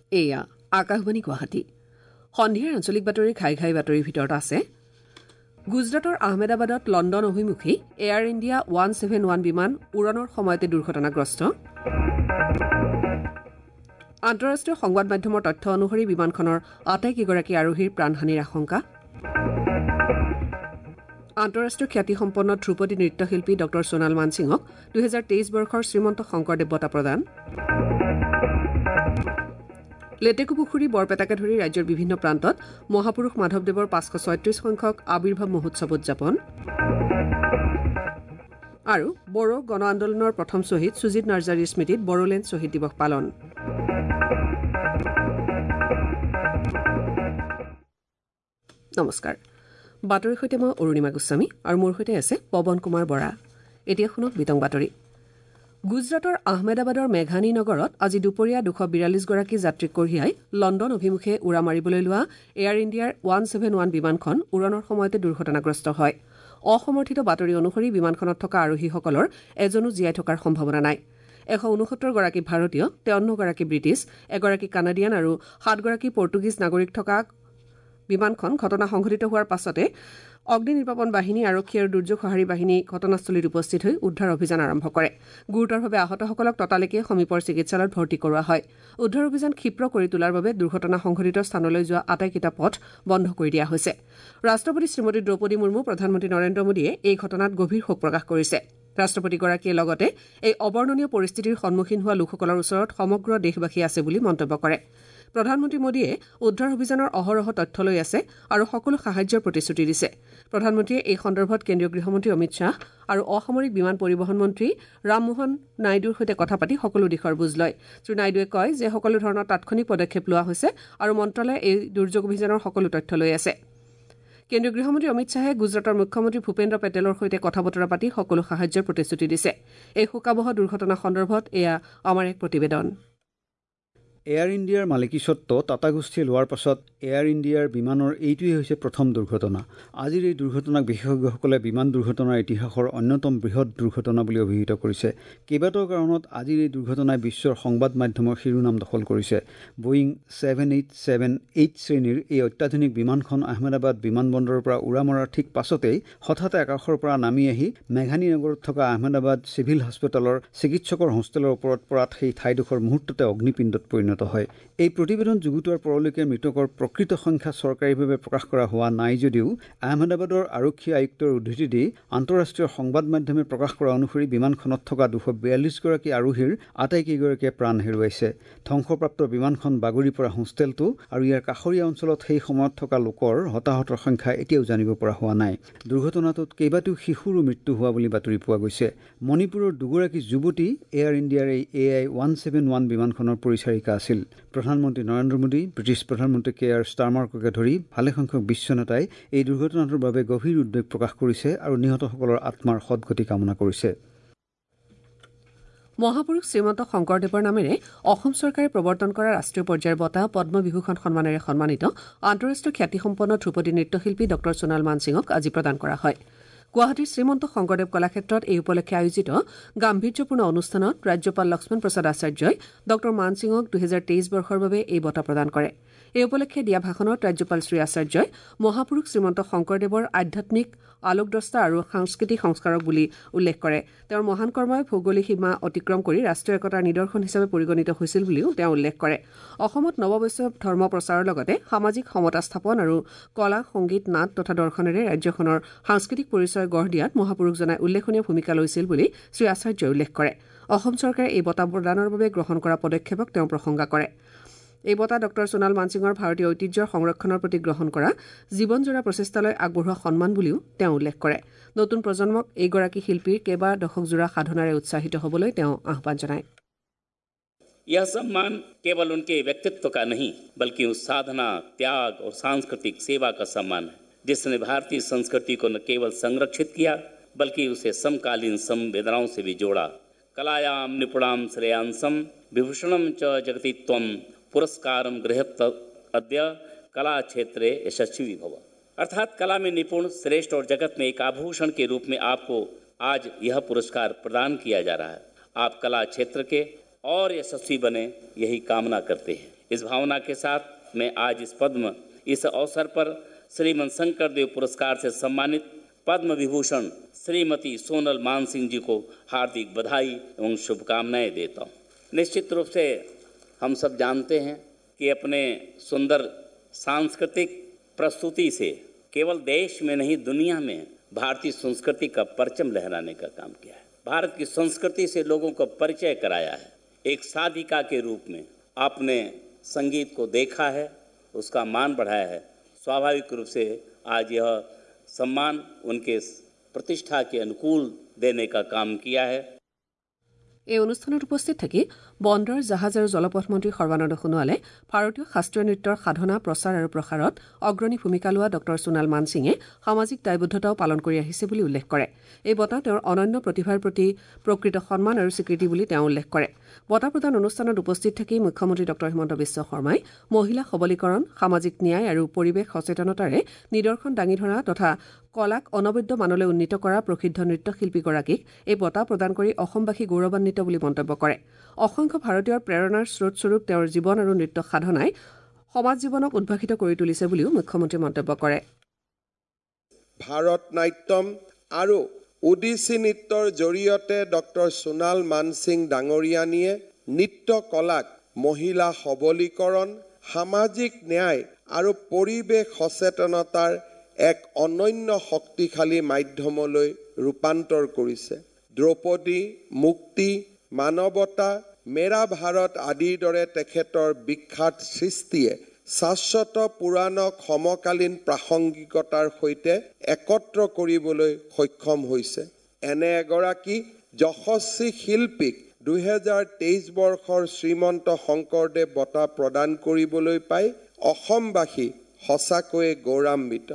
এয়া আকাশবাণী গুৱাহাটী সন্ধিয়াৰ আঞ্চলিক বাতৰি ঘাই ঘাই বাতৰিৰ ভিতৰত আছে গুজৰাটৰ আহমেদাবাদত লণ্ডন অভিমুখী এয়াৰ ইণ্ডিয়া 171 বিমান উৰণৰ সময়তে দুৰ্ঘটনাগ্ৰস্ত আন্তঃৰাষ্ট্ৰীয় সংবাদ মাধ্যমৰ তথ্য অনুসৰি বিমানখনৰ আটাইকেইগৰাকী আৰোহীৰ প্ৰাণহানিৰ আশংকা আন্তঃৰাষ্ট্ৰীয় খ্যাতিসম্পন্ন ধ্ৰুপদী নৃত্যশিল্পী ড সোণাল মানসিঙক 2023 বৰ্ষৰ শ্ৰীমন্ত শংকৰদেৱ বঁটা প্ৰদান লেটেকুপুখুৰী বৰপেটাকে ধৰি ৰাজ্যৰ বিভিন্ন প্ৰান্তত মহাপুৰুষ মাধৱদেৱৰ 536 সংখ্যক আবিৰ্ভাৱ মহোৎসৱ উদযাপন আৰু বড়ো গণ আন্দোলনৰ প্ৰথম শ্বহীদ সুজিত নাৰ্জাৰীৰ স্মৃতিত বড়োলেণ্ড শ্বহীদ দিৱস পালন নমস্কাৰ বাতৰিৰ সৈতে মই অৰুণিমা গোস্বামী আৰু মোৰ সৈতে আছে পৱন কুমাৰ বৰা এতিয়া শুনক বিতং বাতৰি গুজৰাটৰ আহমেদাবাদৰ মেঘানী নগৰত আজি দুপৰীয়া 242 গৰাকী যাত্ৰীক কঢ়িয়াই লণ্ডন অভিমুখে উৰা মাৰিবলৈ লোৱা এয়াৰ ইণ্ডিয়াৰ 171 বিমানখন উৰণৰ সময়তে দুৰ্ঘটনাগ্ৰস্ত হয় অসমৰ্থিত বাতৰি অনুসৰি বিমানখনত থকা আৰোহীসকলৰ এজনো জীয়াই থকাৰ সম্ভাৱনা নাই 169 গৰাকী ভাৰতীয় 53 গৰাকী ব্ৰিটিছ এগৰাকী কানাডিয়ান আৰু 7 গৰাকী পৰ্তুগীজ নাগৰিক থকা বিমানখন ঘটনা সংঘটিত হোৱাৰ পাছতে অগ্নি নিৰ্বাপন বাহিনী আৰক্ষী আৰু দুৰ্যোগ সঁহাৰি বাহিনী ঘটনাস্থলীত উপস্থিত হৈ উদ্ধাৰ অভিযান আৰম্ভ কৰে গুৰুতৰভাৱে আহতসকলক ততালিকে সমীপৰ চিকিৎসালয়ত ভৰ্তি কৰোৱা হয় উদ্ধাৰ অভিযান ক্ষীপ্ৰ কৰি তোলাৰ বাবে দুৰ্ঘটনা সংঘটিত স্থানলৈ যোৱা আটাইকেইটা পথ বন্ধ কৰি দিয়া হৈছে ৰাষ্ট্ৰপতি শ্ৰীমতী দ্ৰৌপদী মুৰ্মু প্ৰধানমন্ত্ৰী নৰেন্দ্ৰ মোদীয়ে এই ঘটনাত গভীৰ শোক প্ৰকাশ কৰিছে ৰাষ্ট্ৰপতিগৰাকীয়ে লগতে এই অবৰ্ণনীয় পৰিস্থিতিৰ সন্মুখীন হোৱা লোকসকলৰ ওচৰত সমগ্ৰ দেশবাসী আছে বুলি মন্তব্য কৰে প্ৰধানমন্ত্ৰী মোদীয়ে উদ্ধাৰ অভিযানৰ অহৰহ তথ্য লৈ আছে আৰু সকলো সাহায্যৰ প্ৰতিশ্ৰুতি দিছে প্ৰধানমন্ত্ৰীয়ে এই সন্দৰ্ভত কেন্দ্ৰীয় গৃহমন্ত্ৰী অমিত শ্বাহ আৰু অসামৰিক বিমান পৰিবহণ মন্ত্ৰী ৰামমোহন নাইডুৰ সৈতে কথা পাতি সকলো দিশৰ বুজ লয় শ্ৰীনাইডুৱে কয় যে সকলো ধৰণৰ তাৎক্ষণিক পদক্ষেপ লোৱা হৈছে আৰু মন্ত্ৰালয়ে এই দুৰ্যোগ অভিযানৰ সকলো তথ্য লৈ আছে কেন্দ্ৰীয় গৃহমন্ত্ৰী অমিত শ্বাহে গুজৰাটৰ মুখ্যমন্ত্ৰী ভূপেন্দ্ৰ পেটেলৰ সৈতে কথা বতৰা পাতি সকলো সাহায্যৰ প্ৰতিশ্ৰুতি দিছে এই শোকাবহ দুৰ্ঘটনা সন্দৰ্ভত এয়া আমাৰ এক প্ৰতিবেদন এয়াৰ ইণ্ডিয়াৰ মালিকীস্বত্ব টাটা গোষ্ঠীয়ে লোৱাৰ পাছত এয়াৰ ইণ্ডিয়াৰ বিমানৰ এইটোৱেই হৈছে প্ৰথম দুৰ্ঘটনা আজিৰ এই দুৰ্ঘটনাক বিশেষজ্ঞসকলে বিমান দুৰ্ঘটনাৰ ইতিহাসৰ অন্যতম বৃহৎ দুৰ্ঘটনা বুলি অভিহিত কৰিছে কেইবাটাও কাৰণত আজিৰ এই দুৰ্ঘটনাই বিশ্বৰ সংবাদ মাধ্যমৰ শিৰোনাম দখল কৰিছে বোয়িং 7878 শ্ৰেণীৰ এই অত্যাধুনিক বিমানখন আহমেদাবাদ বিমানবন্দৰৰ পৰা উৰা মৰাৰ ঠিক পাছতেই হঠাতে আকাশৰ পৰা নামি আহি মেঘানী নগৰত থকা আহমেদাবাদ চিভিল হস্পিটেলৰ চিকিৎসকৰ হোষ্টেলৰ ওপৰত পৰাত সেই ঠাইডোখৰ মুহূৰ্ততে অগ্নিপিণ্ডত পৰিণত হয় এই প্ৰতিবেদন যুগুতোৱাৰ পৰলৈকে মৃতকৰ প্ৰকৃত সংখ্যা চৰকাৰীভাৱে প্ৰকাশ কৰা হোৱা নাই যদিও আহমেদাবাদৰ আৰক্ষী আয়ুক্তৰ উদ্ধৃতি দি আন্তঃৰাষ্ট্ৰীয় সংবাদ মাধ্যমে প্ৰকাশ কৰা অনুসৰি বিমানখনত থকা 242 গৰাকী আৰোহীৰ আটাইকেইগৰাকীয়ে প্ৰাণ হেৰুৱাইছে ধ্বংসপ্ৰাপ্ত বিমানখন বাগৰি পৰা হোষ্টেলটো আৰু ইয়াৰ কাষৰীয়া অঞ্চলত সেই সময়ত থকা লোকৰ হতাহতৰ সংখ্যা এতিয়াও জানিব পৰা হোৱা নাই দুৰ্ঘটনাটোত কেইবাটাও শিশুৰো মৃত্যু হোৱা বুলি বাতৰি পোৱা গৈছে মণিপুৰৰ দুগৰাকী যুৱতী এয়াৰ ইণ্ডিয়াৰ এই AI-171 বিমানখনৰ পৰিচাৰিকা আছিল প্ৰধানমন্ত্ৰী নৰেন্দ্ৰ মোদী ব্ৰিটিছ প্ৰধানমন্ত্ৰী কেয়াৰ ষ্টাৰমাৰ্ককে ধৰি ভালেসংখ্যক বিশ্ব নেতাই এই দুৰ্ঘটনাটোৰ বাবে গভীৰ উদ্বেগ প্ৰকাশ কৰিছে আৰু নিহতসকলৰ আত্মাৰ সদ্গতি কামনা কৰিছে মহাপুৰুষ শ্ৰীমন্ত শংকৰদেৱৰ নামেৰে অসম চৰকাৰে প্ৰৱৰ্তন কৰা ৰাষ্ট্ৰীয় পৰ্যায়ৰ বঁটা পদ্মবিভূষণ সন্মানেৰে সন্মানিত আন্তঃৰাষ্ট্ৰীয় খ্যাতিসম্পন্ন ধ্ৰুপদী নৃত্যশিল্পী ড সোণাল মানসিঙক আজি প্ৰদান কৰা হয় গুৱাহাটীৰ শ্ৰীমন্ত শংকৰদেৱ কলাক্ষেত্ৰত এই উপলক্ষে আয়োজিত গাম্ভীৰ্যপূৰ্ণ অনুষ্ঠানত ৰাজ্যপাল লক্ষ্মণ প্ৰসাদ আচাৰ্যই ড মানসিঙক 2023 বৰ্ষৰ বাবে এই বঁটা প্ৰদান কৰে এই উপলক্ষে দিয়া ভাষণত ৰাজ্যপাল শ্ৰী আচাৰ্যই মহাপুৰুষ শ্ৰীমন্ত শংকৰদেৱৰ আধ্যাত্মিক আলোকদ্ৰষ্টা আৰু সাংস্কৃতিক সংস্কাৰক বুলি উল্লেখ কৰে তেওঁৰ মহান কৰ্মই ভৌগোলিক সীমা অতিক্ৰম কৰি ৰাষ্ট্ৰীয় একতাৰ নিদৰ্শন হিচাপে পৰিগণিত হৈছিল বুলিও তেওঁ উল্লেখ কৰে অসমত নৱবৈষ্ণৱ ধৰ্ম প্ৰচাৰৰ লগতে সামাজিক সমতা স্থাপন আৰু কলা সংগীত নাট তথা দৰ্শনেৰে ৰাজ্যখনৰ সাংস্কৃতিক পৰিচয় গঢ় দিয়াত মহাপুৰুষজনাই উল্লেখনীয় ভূমিকা লৈছিল বুলি শ্ৰী আচাৰ্যই উল্লেখ কৰে অসম চৰকাৰে এই বঁটা প্ৰদানৰ বাবে গ্ৰহণ কৰা পদক্ষেপক তেওঁ প্ৰশংসা কৰে এই বঁটা ড সোণাল মানসিঙৰ ভাৰতীয় ঐতিহ্যৰ সংৰক্ষণৰ প্ৰতি গ্ৰহণ কৰা জীৱনজোৰা প্ৰচেষ্টালৈ আগবঢ়োৱা সন্মান বুলিও তেওঁ উল্লেখ কৰে নতুন প্ৰজন্মক এইগৰাকী শিল্পীৰ কেইবা দশকজোৰা সাধনাৰে উৎসাহিত হ'বলৈ তেওঁ আহ্বান জনায় यह सम्मान केवल उनके व्यक्तित्व का नहीं बल्कि उस साधना त्याग और सांस्कृतिक सेवा का सम्मान है जिसने भारतीय संस्कृति को न केवल संरक्षित किया बल्कि उसे समकालीन संवेदनाओं से भी जोड़ा कलायाम निपुणाम श्रेयांसम विभूषणम च जगति त्वम पुरस्कारम गृहत अद्य कला क्षेत्रे यशस्वी भव अर्थात कला में निपुण श्रेष्ठ और जगत में एक आभूषण के रूप में आपको आज यह पुरस्कार प्रदान किया जा रहा है आप कला क्षेत्र के और यशस्वी बने यही कामना करते हैं इस भावना के साथ मैं आज इस अवसर पर श्रीमन शंकर देव पुरस्कार से सम्मानित पद्म विभूषण श्रीमती सोनल मानसिंह जी को हार्दिक बधाई एवं शुभकामनाएं देता हूँ। निश्चित रूप से हम सब जानते हैं कि अपने सुंदर सांस्कृतिक प्रस्तुति से केवल देश में नहीं दुनिया में भारतीय संस्कृति का परचम लहराने का काम किया है। भारत की संस्कृति से लोगों को परिचय कराया है। एक साधिका के रूप में आपने संगीत को देखा है, उसका मान बढ़ाया है। स्वाभाविक रूप से आज यह सम्मान उनके प्रतिष्ठा के अनुकूल देने का काम किया है। এই অনুষ্ঠানত উপস্থিত থাকি বন্দৰ জাহাজ আৰু জলপথ মন্ত্ৰী সৰ্বানন্দ সোণোৱালে ভাৰতীয় শাস্ত্ৰীয় নৃত্যৰ সাধনা প্ৰচাৰ আৰু প্ৰসাৰত অগ্ৰণী ভূমিকা লোৱা ডক্টৰ সোণাল মানসিঙে সামাজিক দায়বদ্ধতাও পালন কৰি আহিছে বুলি উল্লেখ কৰে। এই বঁটা তেওঁৰ অনন্য প্ৰতিভাৰ প্ৰতি প্ৰকৃত সন্মান আৰু স্বীকৃতি বুলি তেওঁ উল্লেখ কৰে। বঁটা প্ৰদান অনুষ্ঠানত উপস্থিত থাকি মুখ্যমন্ত্ৰী ডক্টৰ হিমন্ত বিশ্ব শৰ্মাই মহিলা সবলীকৰণ, সামাজিক ন্যায় আৰু পৰিৱেশ সচেতনতাৰে নিদৰ্শন দাঙি ধৰা তথা কলাক অনবদ্য মানলৈ উন্নীত কৰা প্ৰসিদ্ধ নৃত্যশিল্পীগৰাকীক এই বঁটা প্ৰদান কৰি অসমবাসী গৌৰৱান্বিত বুলি মন্তব্য কৰে। অসংখ্য ভাৰতীয়ৰ প্ৰেৰণাৰ স্ৰোতস্বৰূপ তেওঁৰ জীৱন আৰু নৃত্য সাধনাই সমাজ জীৱনক উদ্ভাসিত কৰি তুলিছে বুলিও মুখ্যমন্ত্ৰী মন্তব্য কৰে। ভাৰত নাট্যম আৰু ওডিচি নৃত্যৰ জৰিয়তে ডক্টৰ সোণাল মানসিং ডাঙৰীয়ানীয়ে নৃত্য কলাক মহিলা সবলীকৰণ, সামাজিক ন্যায় আৰু পৰিৱেশ সচেতনতাৰ এক অনন্য শক্তিশালী মাধ্যমলৈ ৰূপান্তৰ কৰিছে। দ্ৰৌপদী, মুক্তি, মানৱতা, মেৰা ভাৰত আদিৰ দৰে তেখেতৰ বিখ্যাত সৃষ্টিয়ে শাশ্বত পুৰাণক সমকালীন প্ৰাসংগিকতাৰ সৈতে একত্ৰ কৰিবলৈ সক্ষম হৈছে। এনে এগৰাকী যশস্বী শিল্পীক 2023 বৰ্ষৰ শ্ৰীমন্ত শংকৰদেৱ বঁটা প্ৰদান কৰিবলৈ পাই অসমবাসী সঁচাকৈয়ে গৌৰৱান্বিত।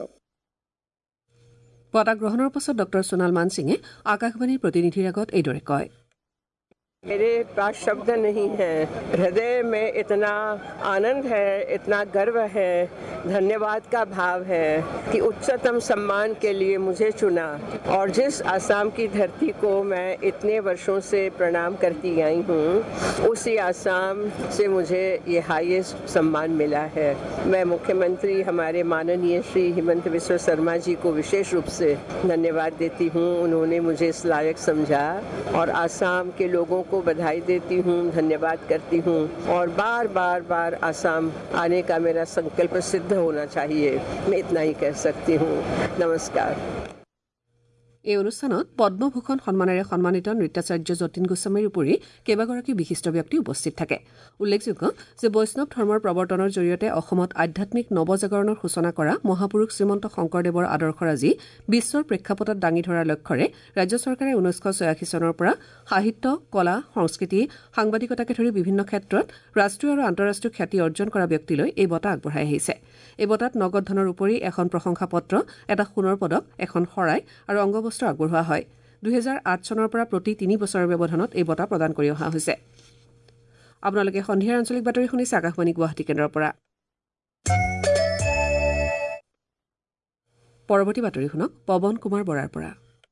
বঁটা গ্ৰহণৰ পাছত ডক্টৰ সোণাল মানসিঙে আকাশবাণীৰ প্ৰতিনিধিৰ আগত এইদৰে কয়। मेरे पास शब्द नहीं है। हृदय में इतना आनंद है, इतना गर्व है, धन्यवाद का भाव है कि उच्चतम सम्मान के लिए मुझे चुना और जिस आसाम की धरती को मैं इतने वर्षों से प्रणाम करती आई हूँ, उसी आसाम से मुझे ये हाईएस्ट सम्मान मिला है। मैं मुख्यमंत्री हमारे माननीय श्री हिमंत बिस्वा शर्मा जी को विशेष रूप से धन्यवाद देती हूँ। उन्होंने मुझे इस लायक समझा और आसाम के लोगों को बधाई देती हूँ, धन्यवाद करती हूँ और बार आसाम आने का मेरा संकल्प सिद्ध होना चाहिए। मैं इतना ही कह सकती हूँ। नमस्कार। এই অনুষ্ঠানত পদ্মভূষণ সন্মানেৰে সন্মানিত নৃত্যাচাৰ্য যতীন গোস্বামীৰ উপৰি কেইবাগৰাকী বিশিষ্ট ব্যক্তি উপস্থিত থাকে। উল্লেখযোগ্য যে বৈষ্ণৱ ধৰ্মৰ প্ৰৱৰ্তনৰ জৰিয়তে অসমত আধ্যাত্মিক নৱজাগৰণৰ সূচনা কৰা মহাপুৰুষ শ্ৰীমন্ত শংকৰদেৱৰ আদৰ্শৰাজি বিশ্বৰ প্ৰেক্ষাপটত দাঙি ধৰাৰ লক্ষ্যৰে ৰাজ্য চৰকাৰে 1986 চনৰ পৰা সাহিত্য, কলা, সংস্কৃতি, সাংবাদিকতাকে ধৰি বিভিন্ন ক্ষেত্ৰত ৰাষ্ট্ৰীয় আৰু আন্তঃৰাষ্ট্ৰীয় খ্যাতি অৰ্জন কৰা ব্যক্তিলৈ এই বঁটা আগবঢ়াই আহিছে। এই বঁটাত নগদ ধনৰ উপৰি এখন প্ৰশংসা পত্ৰ, এটা সোণৰ পদক, এখন শৰাই আৰু অংগবস্ত্ৰ আগবঢ়োৱা হয়। 2008 চনৰ পৰা প্ৰতি 3 বছৰৰ ব্যৱধানত এই বঁটা প্ৰদান কৰি অহা হৈছে। আপোনালোকে সন্ধিয়াৰ আঞ্চলিক বাতৰি শুনিছে আকাশবাণী গুৱাহাটী কেন্দ্ৰৰ পৰা। পৰৱৰ্তী বাতৰি শুনক পৱন কুমাৰ বৰাৰ পৰা।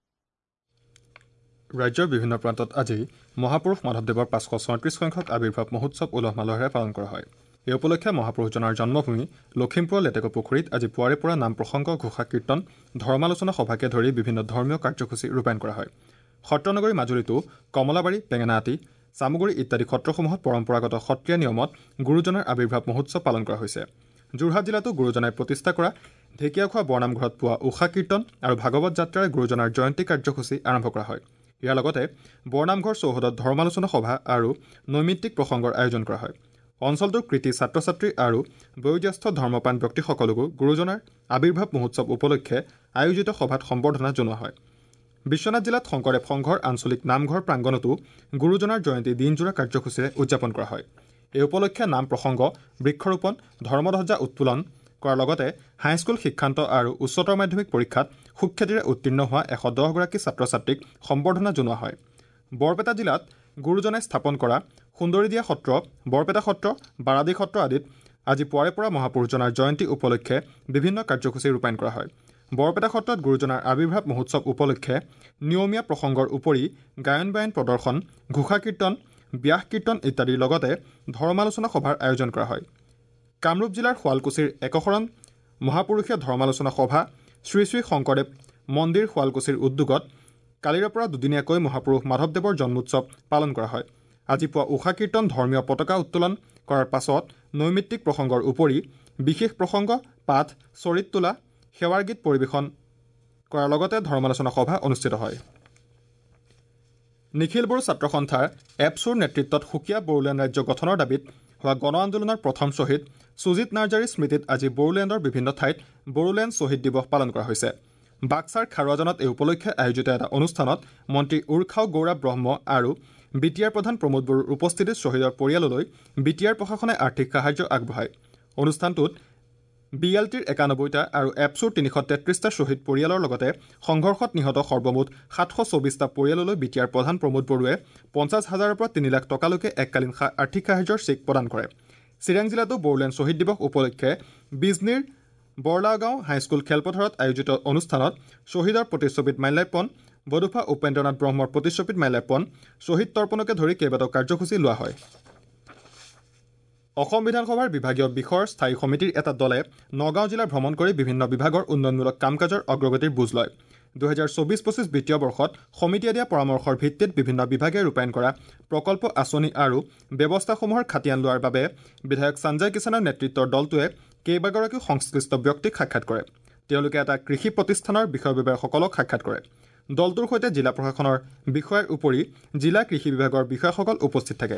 ৰাজ্যৰ বিভিন্ন প্ৰান্তত আজি মহাপুৰুষ মাধৱদেৱৰ 534 সংখ্যক আৱিৰ্ভাৱ মহোৎসৱ উলহ মালহেৰে পালন কৰা হয়। এই উপলক্ষে মহাপুৰুষজনাৰ জন্মভূমি লখিমপুৰৰ লেটেকুপুখুৰীত আজি পুৱাৰে পৰা নাম প্ৰসংগ, ঘোষা কীৰ্তন, ধৰ্মালোচনা সভাকে ধৰি বিভিন্ন ধৰ্মীয় কাৰ্যসূচী ৰূপায়ণ কৰা হয়। সত্ৰনগৰী মাজুলীতো কমলাবাৰী, বেঙেনাআটি, চামুগুৰি ইত্যাদি সত্ৰসমূহত পৰম্পৰাগত সত্ৰীয়া নিয়মত গুৰুজনাৰ আৱিৰ্ভাৱ মহোৎসৱ পালন কৰা হৈছে। যোৰহাট জিলাতো গুৰুজনাই প্ৰতিষ্ঠা কৰা ঢেকীয়াখোৱা বৰনামঘৰত পুৱা উষা কীৰ্তন আৰু ভাগৱত যাত্ৰাৰে গুৰুজনাৰ জয়ন্তী কাৰ্যসূচী আৰম্ভ কৰা হয়। ইয়াৰ লগতে বৰনামঘৰ চৌহদত ধৰ্মালোচনা সভা আৰু নৈমিত্তিক প্ৰসংগৰ আয়োজন কৰা হয়। অঞ্চলটোৰ কৃতি ছাত্ৰ ছাত্ৰী আৰু বয়োজ্যেষ্ঠ ধৰ্মপ্ৰাণ ব্যক্তিসকলকো গুৰুজনাৰ আৱিৰ্ভাৱ মহোৎসৱ উপলক্ষে আয়োজিত সভাত সম্বৰ্ধনা জনোৱা হয়। বিশ্বনাথ জিলাত শংকৰদেৱ সংঘৰ আঞ্চলিক নামঘৰ প্ৰাংগণতো গুৰুজনাৰ জয়ন্তী দিনজোৰা কাৰ্যসূচীৰে উদযাপন কৰা হয়। এই উপলক্ষে নাম প্ৰসংগ, বৃক্ষৰোপণ, ধৰ্মধ্বজা উত্তোলন কৰাৰ লগতে হাইস্কুল শিক্ষান্ত আৰু উচ্চতৰ মাধ্যমিক পৰীক্ষাত সুখ্যাতিৰে উত্তীৰ্ণ হোৱা 110গৰাকী ছাত্ৰ ছাত্ৰীক সম্বৰ্ধনা জনোৱা হয়। বৰপেটা জিলাত গুৰুজনাই স্থাপন কৰা সুন্দৰীদিয়া সত্ৰ, বৰপেটা সত্ৰ, বাৰাদি সত্ৰ আদিত আজি পুৱাৰে পৰা মহাপুৰুষজনাৰ জয়ন্তী উপলক্ষে বিভিন্ন কাৰ্যসূচী ৰূপায়ণ কৰা হয়। বৰপেটা সত্ৰত গুৰুজনাৰ আৱিৰ্ভাৱ মহোৎসৱ উপলক্ষে নিয়মীয়া প্ৰসংগৰ উপৰি গায়ন বায়ন প্ৰদৰ্শন, ঘোষা কীৰ্তন, ব্যাস কীৰ্তন ইত্যাদিৰ লগতে ধৰ্মালোচনা সভাৰ আয়োজন কৰা হয়। কামৰূপ জিলাৰ শুৱালকুছিৰ একশৰণ মহাপুৰুষীয় ধৰ্মালোচনা সভা শ্ৰী শ্ৰী শংকৰদেৱ মন্দিৰ শুৱালকুছিৰ উদ্যোগত কালিৰে পৰা দুদিনীয়াকৈ মহাপুৰুষ মাধৱদেৱৰ জন্মোৎসৱ পালন কৰা হয়। আজি পুৱা উষা কীৰ্তন ধৰ্মীয় পতাকা উত্তোলন কৰাৰ পাছত নৈমিত্তিক প্ৰসংগৰ উপৰি বিশেষ প্ৰসংগ পাঠ চৰিত তোলা সেৱাৰ গীত পৰিৱেশন কৰাৰ লগতে ধৰ্মালোচনা সভা অনুষ্ঠিত হয়। নিখিল বড়ো ছাত্ৰ সন্থাৰ এপছুৰ নেতৃত্বত সুকীয়া বড়োলেণ্ড ৰাজ্য গঠনৰ দাবীত হোৱা গণ আন্দোলনৰ প্ৰথম শ্বহীদ সুজিত নাৰ্জাৰীৰ স্মৃতিত আজি বড়োলেণ্ডৰ বিভিন্ন ঠাইত বড়োলেণ্ড শ্বহীদ দিৱস পালন কৰা হৈছে। বাক্সাৰ খাৰুৱাজানত এই উপলক্ষে আয়োজিত এটা অনুষ্ঠানত মন্ত্ৰী উৰ্খাও গৌৰৱ ব্ৰহ্ম আৰু বি টি আৰ প্ৰধান প্ৰমোদ বড়োৰ উপস্থিতিত শ্বহীদৰ পৰিয়াললৈ বি টি আৰ প্ৰশাসনে আৰ্থিক সাহায্য আগবঢ়ায়। অনুষ্ঠানটোত BLTৰ 91টা আৰু এপছুৰ 333টা শ্বহীদ পৰিয়ালৰ লগতে সংঘৰ্ষত নিহত সৰ্বমুঠ 724টা পৰিয়াললৈ বি টি আৰ প্ৰধান প্ৰমোদ বড়োৱে 50,000ৰ পৰা 3 লাখ টকালৈকে এককালীন আৰ্থিক সাহায্যৰ চেক প্ৰদান কৰে। চিৰাং জিলাতো বড়োলেণ্ড শ্বহীদ দিৱস উপলক্ষে বিজনীৰ বৰলাগাঁও হাইস্কুল খেলপথাৰত আয়োজিত অনুষ্ঠানত শ্বহীদৰ প্ৰতিচ্ছবিত মাল্যাৰ্পণ, বডোফা উপেন্দ্ৰনাথ ব্ৰহ্মৰ প্ৰতিচ্ছবিত মাল্যাৰ্পণ, শ্বহীদ তৰ্পণকে ধৰি কেইবাটাও কাৰ্যসূচী লোৱা হয়। অসম বিধানসভাৰ বিভাগীয় বিষয়ৰ স্থায়ী সমিতিৰ এটা দলে নগাঁও জিলা ভ্ৰমণ কৰি বিভিন্ন বিভাগৰ উন্নয়নমূলক কাম কাজৰ অগ্ৰগতিৰ বুজ লয়। 2024-25 বিত্তীয় বৰ্ষত সমিতিয়ে দিয়া পৰামৰ্শৰ ভিত্তিত বিভিন্ন বিভাগে ৰূপায়ণ কৰা প্ৰকল্প আঁচনি আৰু ব্যৱস্থাসমূহৰ খাতিয়ান লোৱাৰ বাবে বিধায়ক সঞ্জয় কিষাণৰ নেতৃত্বৰ দলটোৱে কেইবাগৰাকীও সংশ্লিষ্ট ব্যক্তিক সাক্ষাৎ কৰে। তেওঁলোকে এটা কৃষি প্ৰতিষ্ঠানৰ বিষয় বিষয়াসকলক সাক্ষাৎ কৰে। দলটোৰ সৈতে জিলা প্ৰশাসনৰ বিষয়াৰ উপৰি জিলা কৃষি বিভাগৰ বিষয়াসকল উপস্থিত থাকে।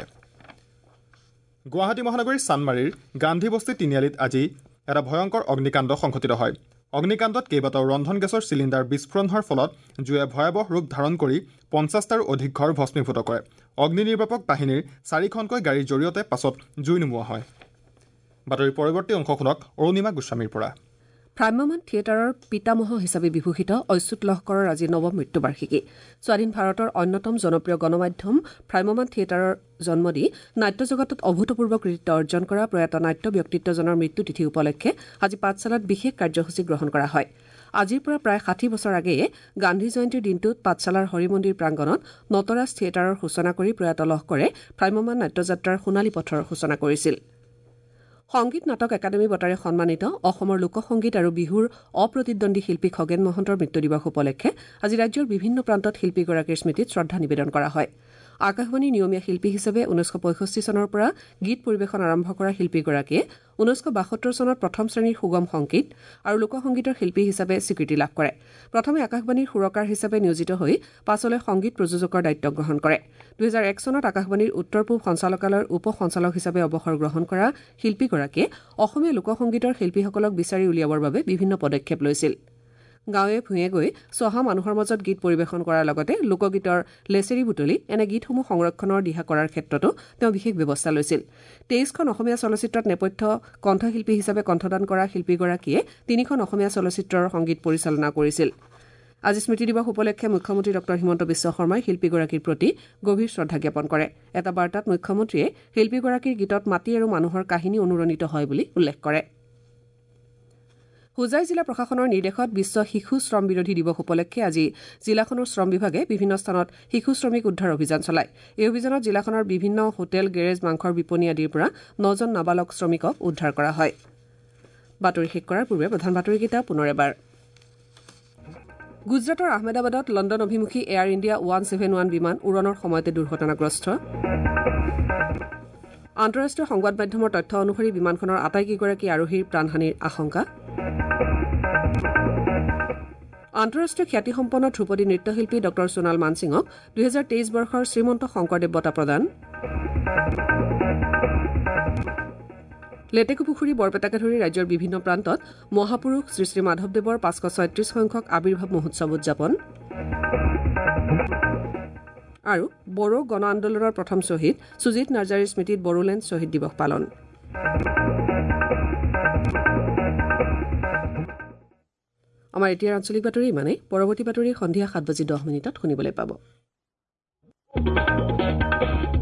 গুৱাহাটী মহানগৰীৰ চানমাৰীৰ গান্ধী বস্তি তিনিআলিত আজি এটা ভয়ংকৰ অগ্নিকাণ্ড সংঘটিত হয়। অগ্নিকাণ্ডত কেইবাটাও ৰন্ধন গেছৰ চিলিণ্ডাৰ বিস্ফোৰণ হোৱাৰ ফলত জুয়ে ভয়াৱহ ৰূপ ধাৰণ কৰি 50টাৰো অধিক ঘৰ ভস্মীভূত কৰে। অগ্নি নিৰ্বাপক বাহিনীৰ 4খনকৈ গাড়ীৰ জৰিয়তে পাছত জুই নুমুওৱা হয়। বাতৰিৰ পৰৱৰ্তী অংশ শুনক অৰুণিমা গোস্বামীৰ পৰা। ভ্ৰাম্যমাণ থিয়েটাৰৰ পিতামহ হিচাপে বিভূষিত অচ্যুত লহকৰৰ আজি নৱম মৃত্যুবাৰ্ষিকী। স্বাধীন ভাৰতৰ অন্যতম জনপ্ৰিয় গণমাধ্যম ভ্ৰাম্যমাণ থিয়েটাৰৰ জন্ম দি নাট্য জগতত অভূতপূৰ্ব কৃতিত্ব অৰ্জন কৰা প্ৰয়াত নাট্য ব্যক্তিত্বজনৰ মৃত্যুতিথি উপলক্ষে আজি পাঠশালাত বিশেষ কাৰ্যসূচী গ্ৰহণ কৰা হয়। আজিৰ পৰা প্ৰায় 60 বছৰ আগেয়ে গান্ধী জয়ন্তীৰ দিনটোত পাঠশালাৰ হৰিমন্দিৰ প্ৰাংগণত নটৰাজ থিয়েটাৰৰ সূচনা কৰি প্ৰয়াত লহকৰে ভ্ৰাম্যমাণ নাট্যযাত্ৰাৰ সোণালী পথৰ সূচনা কৰিছিল। সংগীত নাটক একাডেমী বঁটাৰে সন্মানিত অসমৰ লোকসংগীত আৰু বিহুৰ অপ্ৰতিদ্বন্দ্বী শিল্পী খগেন মহন্তৰ মৃত্যু দিৱস উপলক্ষে আজি ৰাজ্যৰ বিভিন্ন প্ৰান্তত শিল্পীগৰাকীৰ স্মৃতিত শ্ৰদ্ধা নিবেদন কৰা হয়। আকাশবাণীৰ নিয়মীয়া শিল্পী হিচাপে 1965 চনৰ পৰা গীত পৰিৱেশন আৰম্ভ কৰা শিল্পীগৰাকীয়ে 1972 চনত প্ৰথম শ্ৰেণীৰ সুগম সংগীত আৰু লোকসংগীতৰ শিল্পী হিচাপে স্বীকৃতি লাভ কৰে। প্ৰথমে আকাশবাণীৰ সুৰকাৰ হিচাপে নিয়োজিত হৈ পাছলৈ সংগীত প্ৰযোজকৰ দায়িত্ব গ্ৰহণ কৰে। 2001 চনত আকাশবাণীৰ উত্তৰ পূব সঞ্চালকালয়ৰ উপ সঞ্চালক হিচাপে অৱসৰ গ্ৰহণ কৰা শিল্পীগৰাকীয়ে অসমীয়া লোকসংগীতৰ শিল্পীসকলক বিচাৰি উলিয়াবৰ বাবে বিভিন্ন পদক্ষেপ লৈছিল। গাঁৱে ভূঞে গৈ চহা মানুহৰ মাজত গীত পৰিৱেশন কৰাৰ লগতে লোকগীতৰ লেচেৰি বুটলি এনে গীতসমূহ সংৰক্ষণৰ দিহা কৰাৰ ক্ষেত্ৰতো তেওঁ বিশেষ ব্যৱস্থা লৈছিল। 23খন অসমীয়া চলচ্চিত্ৰত নেপথ্য কণ্ঠশিল্পী হিচাপে কণ্ঠদান কৰা শিল্পীগৰাকীয়ে 3খন অসমীয়া চলচ্চিত্ৰৰ সংগীত পৰিচালনা কৰিছিল। আজি স্মৃতি দিৱস উপলক্ষে মুখ্যমন্ত্ৰী ডঃ হিমন্ত বিশ্ব শৰ্মাই শিল্পীগৰাকীৰ প্ৰতি গভীৰ শ্ৰদ্ধা জ্ঞাপন কৰে। এটা বাৰ্তাত মুখ্যমন্ত্ৰীয়ে শিল্পীগৰাকীৰ গীতত মাটি আৰু মানুহৰ কাহিনী অনুৰণিত হয় বুলি উল্লেখ কৰে। হোজাই জিলা প্ৰশাসনৰ নিৰ্দেশত বিশ্ব শিশু শ্ৰম বিৰোধী দিৱস উপলক্ষে আজি জিলাখনৰ শ্ৰম বিভাগে বিভিন্ন স্থানত শিশু শ্ৰমিক উদ্ধাৰ অভিযান চলায়। এই অভিযানত জিলাখনৰ বিভিন্ন হোটেল, গেৰেজ, মাংসৰ বিপণী আদিৰ পৰা 9জন নাবালক শ্ৰমিকক উদ্ধাৰ কৰা হয়। বাতৰি শেষ কৰাৰ পূৰ্বে প্ৰধান বাতৰিকেইটা পুনৰ এবাৰ। গুজৰাটৰ আহমেদাবাদত লণ্ডন অভিমুখী এয়াৰ ইণ্ডিয়া 171 বিমান উৰণৰ সময়তে দুৰ্ঘটনাগ্ৰস্ত। আন্তঃৰাষ্ট্ৰীয় সংবাদ মাধ্যমৰ তথ্য অনুসৰি বিমানখনৰ আটাইকেইগৰাকী আৰোহীৰ প্ৰাণহানিৰ আশংকা। আন্তঃৰাষ্ট্ৰীয় খ্যাতিসম্পন্ন ধ্ৰুপদী নৃত্যশিল্পী ডঃ সোণাল মানসিঙক 2023 বৰ্ষৰ শ্ৰীমন্ত শংকৰদেৱ বঁটা প্ৰদান। লেটেকুপুখুৰী বৰপেটাকে ধৰি ৰাজ্যৰ বিভিন্ন প্ৰান্তত মহাপুৰুষ শ্ৰী শ্ৰী মাধৱদেৱৰ 536 সংখ্যক আৱিৰ্ভাৱ মহোৎসৱ উদযাপন। আৰু বড়ো গণ আন্দোলনৰ প্ৰথম শ্বহীদ সুজিত নাৰ্জাৰীৰ স্মৃতিত বড়োলেণ্ড শ্বহীদ দিৱস পালন। আমাৰ এতিয়াৰ আঞ্চলিক বাতৰি ইমানেই। পৰৱৰ্তী বাতৰি সন্ধিয়া 7:10 শুনিবলৈ পাব।